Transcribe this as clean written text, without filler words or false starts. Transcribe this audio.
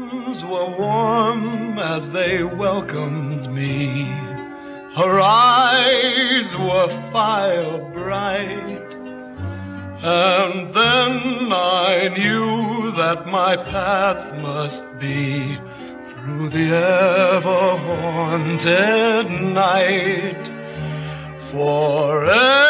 arms were warm as they welcomed me. Her eyes were fire bright. And then I knew that my path must be through the ever-haunted night. Forever